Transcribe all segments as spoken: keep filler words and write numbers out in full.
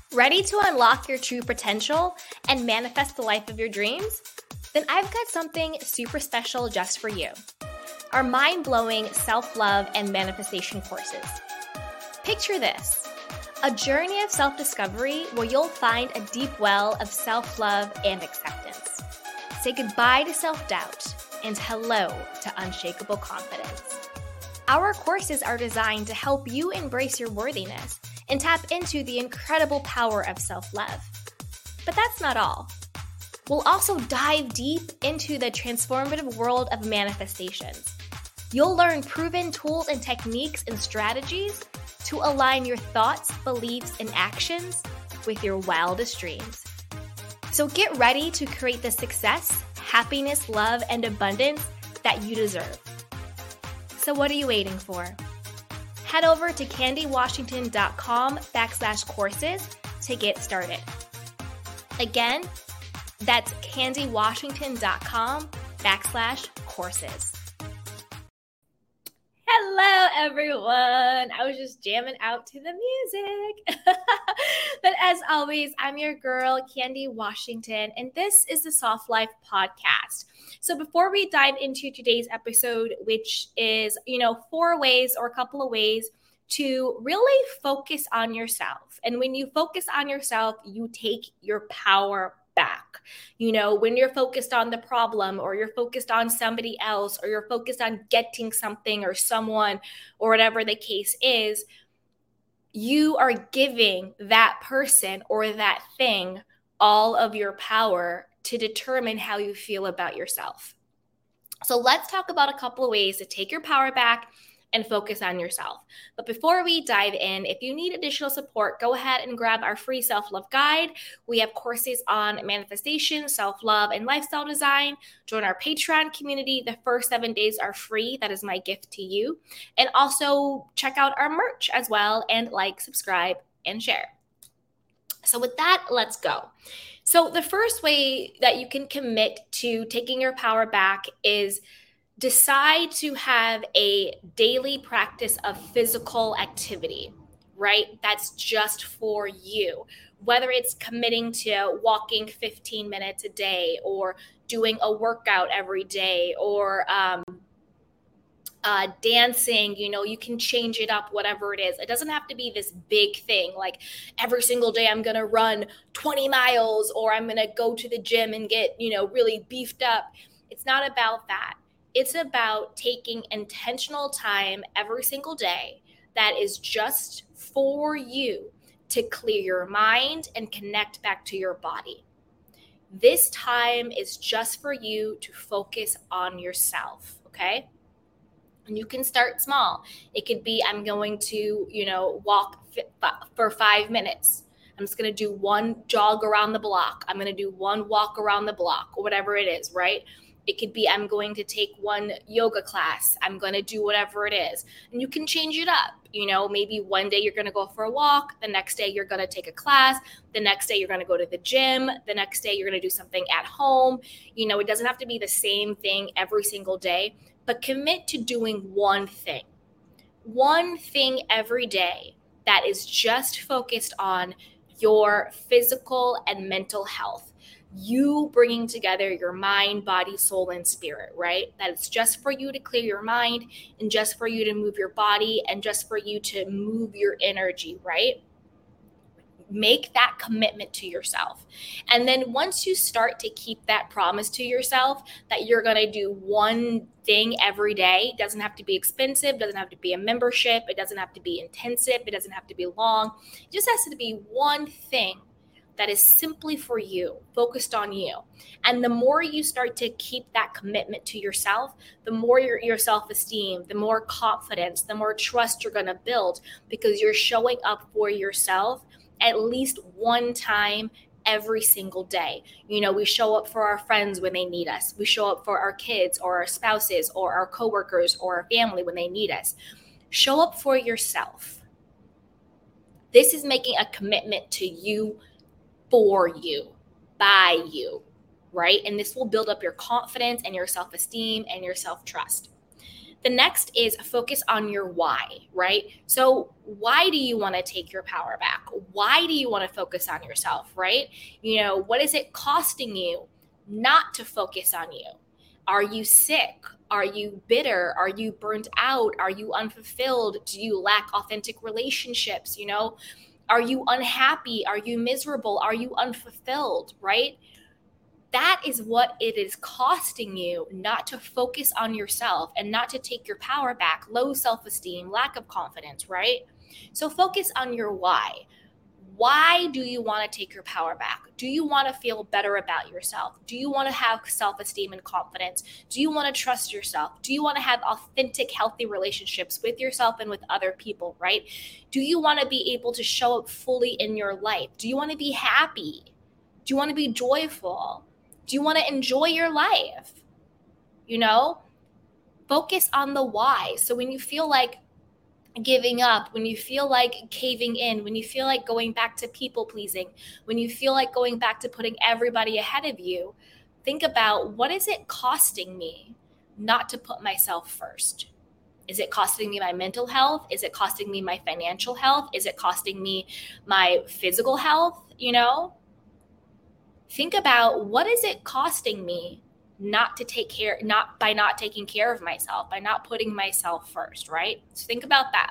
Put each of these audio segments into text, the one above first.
Ready to unlock your true potential and manifest the life of your dreams? Then I've got something super special just for you. Our mind-blowing self-love and manifestation courses. Picture this, a journey of self-discovery where you'll find a deep well of self-love and acceptance. Say goodbye to self-doubt and hello to unshakable confidence. Our courses are designed to help you embrace your worthiness and tap into the incredible power of self-love. But that's not all. We'll also dive deep into the transformative world of manifestations. You'll learn proven tools and techniques and strategies to align your thoughts, beliefs, and actions with your wildest dreams. So get ready to create the success, happiness, love, and abundance that you deserve. So what are you waiting for? Head over to candywashington.com backslash courses to get started. Again, that's candywashington.com backslash courses. Hello, everyone. I was just jamming out to the music. But as always, I'm your girl, Candy Washington, and this is the Soft Life Podcast. So before we dive into today's episode, which is, you know, four ways or a couple of ways to really focus on yourself. And when you focus on yourself, you take your power back. You know, when you're focused on the problem or you're focused on somebody else or you're focused on getting something or someone or whatever the case is, you are giving that person or that thing all of your power to determine how you feel about yourself. So let's talk about a couple of ways to take your power back and focus on yourself. But before we dive in, if you need additional support, go ahead and grab our free self-love guide. We have courses on manifestation, self-love, and lifestyle design. Join our Patreon community. The first seven days are free. That is my gift to you. And also check out our merch as well and like, subscribe, and share. So with that, let's go. So the first way that you can commit to taking your power back is decide to have a daily practice of physical activity, right? That's just for you. Whether it's committing to walking fifteen minutes a day or doing a workout every day or um, uh, dancing, you know, you can change it up, whatever it is. It doesn't have to be this big thing like every single day I'm going to run twenty miles or I'm going to go to the gym and get, you know, really beefed up. It's not about that. It's about taking intentional time every single day that is just for you to clear your mind and connect back to your body. This time is just for you to focus on yourself, okay? And you can start small. It could be I'm going to, you know, walk for five minutes. I'm just going to do one jog around the block. I'm going to do one walk around the block or whatever it is, right? It could be I'm going to take one yoga class. I'm going to do whatever it is. And you can change it up. You know, maybe one day you're going to go for a walk. The next day you're going to take a class. The next day you're going to go to the gym. The next day you're going to do something at home. You know, it doesn't have to be the same thing every single day, but commit to doing one thing. One thing every day that is just focused on your physical and mental health. You bringing together your mind, body, soul, and spirit, right? That it's just for you to clear your mind and just for you to move your body and just for you to move your energy, right? Make that commitment to yourself. And then once you start to keep that promise to yourself that you're going to do one thing every day, it doesn't have to be expensive, doesn't have to be a membership, it doesn't have to be intensive, it doesn't have to be long. It just has to be one thing that is simply for you, focused on you. And the more you start to keep that commitment to yourself, the more your, your self-esteem, the more confidence, the more trust you're gonna build because you're showing up for yourself at least one time every single day. You know, we show up for our friends when they need us. We show up for our kids or our spouses or our coworkers or our family when they need us. Show up for yourself. This is making a commitment to you, for you, by you, right? And this will build up your confidence and your self-esteem and your self-trust. The next is focus on your why, right? So why do you want to take your power back? Why do you want to focus on yourself, right? You know, what is it costing you not to focus on you? Are you sick? Are you bitter? Are you burnt out? Are you unfulfilled? Do you lack authentic relationships? You know, are you unhappy? Are you miserable? Are you unfulfilled, right? That is what it is costing you not to focus on yourself and not to take your power back. Low self-esteem, lack of confidence, right? So focus on your why. Why do you want to take your power back? Do you want to feel better about yourself? Do you want to have self-esteem and confidence? Do you want to trust yourself? Do you want to have authentic, healthy relationships with yourself and with other people, right? Do you want to be able to show up fully in your life? Do you want to be happy? Do you want to be joyful? Do you want to enjoy your life? You know, focus on the why. So when you feel like giving up, when you feel like caving in, when you feel like going back to people pleasing, when you feel like going back to putting everybody ahead of you, think about, what is it costing me not to put myself first? Is it costing me my mental health? Is it costing me my financial health? Is it costing me my physical health? You know, think about, what is it costing me not to take care, not by not taking care of myself, by not putting myself first, right? So think about that.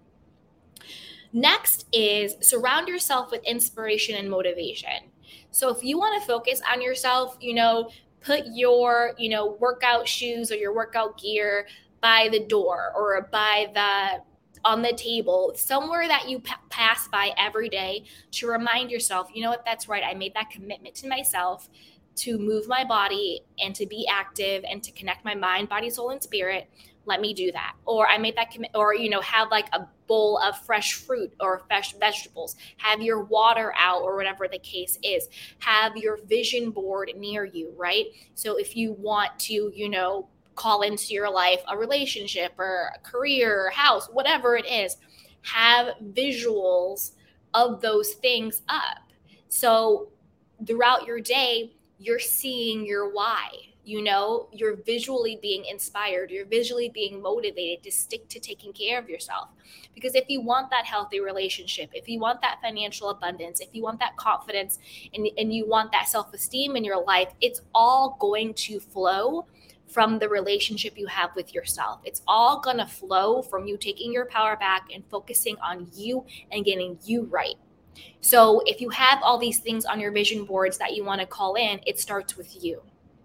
Next is surround yourself with inspiration and motivation. So if you want to focus on yourself, you know, put your, you know, workout shoes or your workout gear by the door or by the on the table, somewhere that you p- pass by every day, to remind yourself, you know what, that's right. I made that commitment to myself to move my body and to be active and to connect my mind, body, soul, and spirit. Let me do that. Or I made that commit, or, you know, have like a bowl of fresh fruit or fresh vegetables, have your water out, or whatever the case is, have your vision board near you, right? So if you want to, you know, call into your life a relationship or a career or house, whatever it is, have visuals of those things up. So throughout your day, you're seeing your why, you know, you're visually being inspired, you're visually being motivated to stick to taking care of yourself. Because if you want that healthy relationship, if you want that financial abundance, if you want that confidence, and, and you want that self-esteem in your life, it's all going to flow from the relationship you have with yourself. It's all going to flow from you taking your power back and focusing on you and getting you right. So if you have all these things on your vision boards that you want to call in, it starts with you.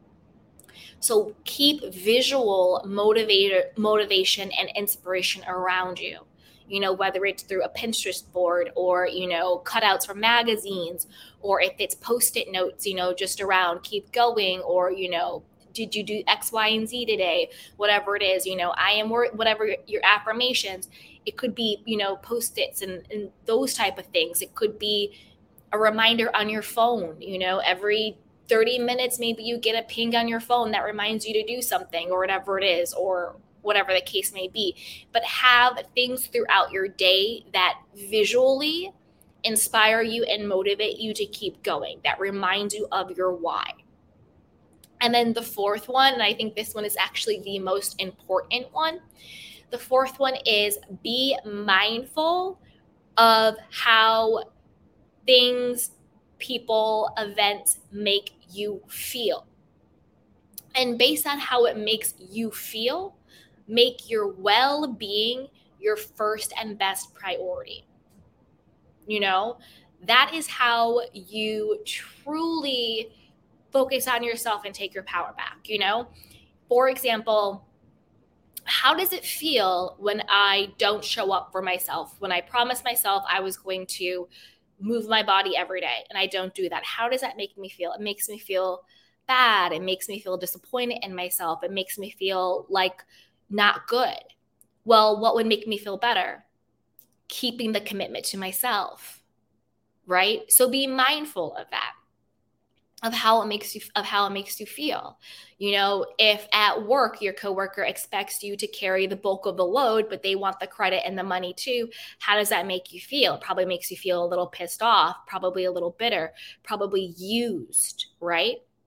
So keep visual motivator, motivation and inspiration around you. You know, whether it's through a Pinterest board or, you know, cutouts from magazines, or if it's Post-it notes, you know, just around keep going, or, you know, did you do X, Y, and Z today? Whatever it is, you know, I am worth, whatever your affirmations. It could be, you know, Post-its and, and those type of things. It could be a reminder on your phone, you know, every thirty minutes, maybe you get a ping on your phone that reminds you to do something, or whatever it is, or whatever the case may be. But have things throughout your day that visually inspire you and motivate you to keep going, that reminds you of your why. And then the fourth one, and I think this one is actually the most important one, the fourth one is be mindful of how things, people, events make you feel. And based on how it makes you feel, make your well-being your first and best priority. You know, that is how you truly focus on yourself and take your power back. You know, for example, how does it feel when I don't show up for myself? When I promised myself I was going to move my body every day and I don't do that? How does that make me feel? It makes me feel bad. It makes me feel disappointed in myself. It makes me feel like not good. Well, what would make me feel better? Keeping the commitment to myself, right? So be mindful of that, of how it makes you, of how it makes you feel. You know, if at work your coworker expects you to carry the bulk of the load, but they want the credit and the money too, how does that make you feel? It probably makes you feel a little pissed off, probably a little bitter, probably used, right?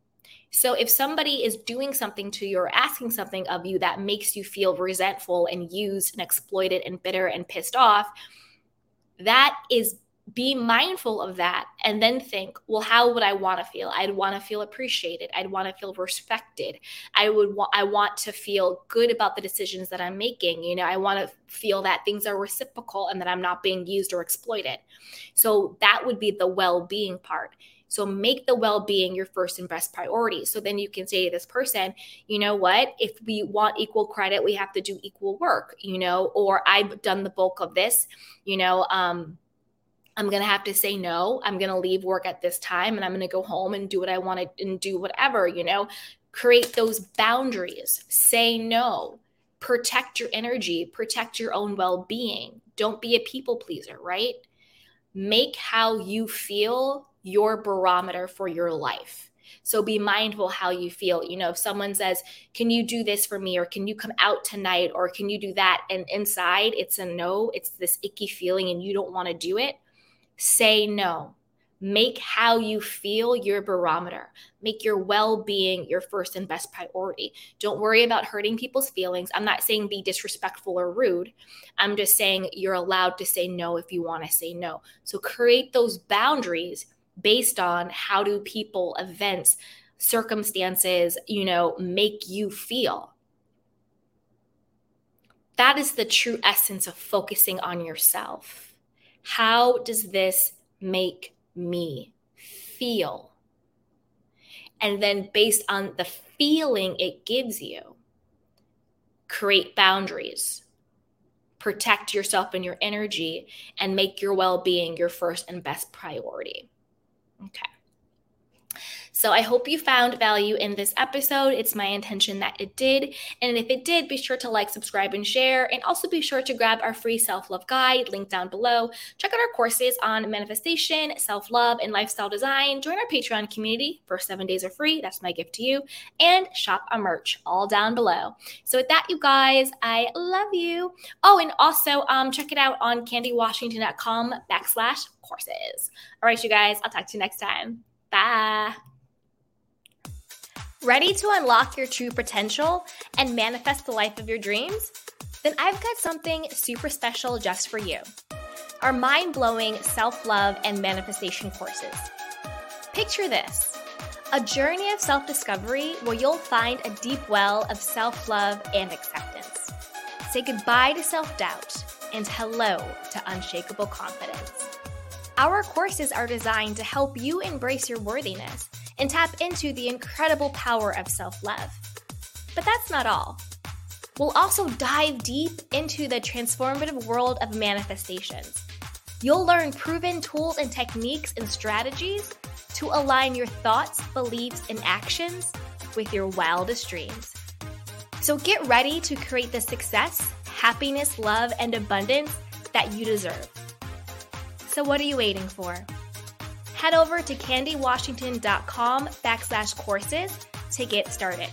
So if somebody is doing something to you or asking something of you that makes you feel resentful and used and exploited and bitter and pissed off, that is, be mindful of that and then think, well, how would I want to feel? I'd want to feel appreciated. I'd want to feel respected. I would want, I want to feel good about the decisions that I'm making. You know, I want to feel that things are reciprocal and that I'm not being used or exploited. So that would be the well-being part. So make the well-being your first and best priority. So then you can say to this person, you know what, if we want equal credit, we have to do equal work, you know, or I've done the bulk of this, you know, um, I'm going to have to say no. I'm going to leave work at this time and I'm going to go home and do what I want to and do whatever, you know, create those boundaries, say no, protect your energy, protect your own well-being. Don't be a people pleaser, right? Make how you feel your barometer for your life. So be mindful how you feel. You know, if someone says, can you do this for me? Or can you come out tonight? Or can you do that? And inside it's a no, it's this icky feeling and you don't want to do it. Say no. Make how you feel your barometer. Make your well-being your first and best priority. Don't worry about hurting people's feelings. I'm not saying be disrespectful or rude. I'm just saying you're allowed to say no if you want to say no. So create those boundaries based on how do people, events, circumstances, you know, make you feel. That is the true essence of focusing on yourself. How does this make me feel? And then based on the feeling it gives you, create boundaries, protect yourself and your energy, and make your well-being your first and best priority. Okay. So I hope you found value in this episode. It's my intention that it did. And if it did, be sure to like, subscribe, and share. And also be sure to grab our free self-love guide, link down below. Check out our courses on manifestation, self-love, and lifestyle design. Join our Patreon community. First seven days are free. That's my gift to you. And shop our merch, all down below. So with that, you guys, I love you. Oh, and also um, check it out on candywashington.com backslash courses. All right, you guys, I'll talk to you next time. Bye. Ready to unlock your true potential and manifest the life of your dreams? Then I've got something super special just for you. Our mind-blowing self-love and manifestation courses. Picture this, a journey of self-discovery where you'll find a deep well of self-love and acceptance. Say goodbye to self-doubt and hello to unshakable confidence. Our courses are designed to help you embrace your worthiness and tap into the incredible power of self-love. But that's not all. We'll also dive deep into the transformative world of manifestations. You'll learn proven tools and techniques and strategies to align your thoughts, beliefs, and actions with your wildest dreams. So get ready to create the success, happiness, love, and abundance that you deserve. So what are you waiting for? Head over to candywashington.com backslash courses to get started.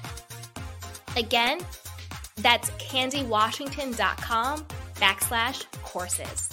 Again, that's candywashington.com backslash courses.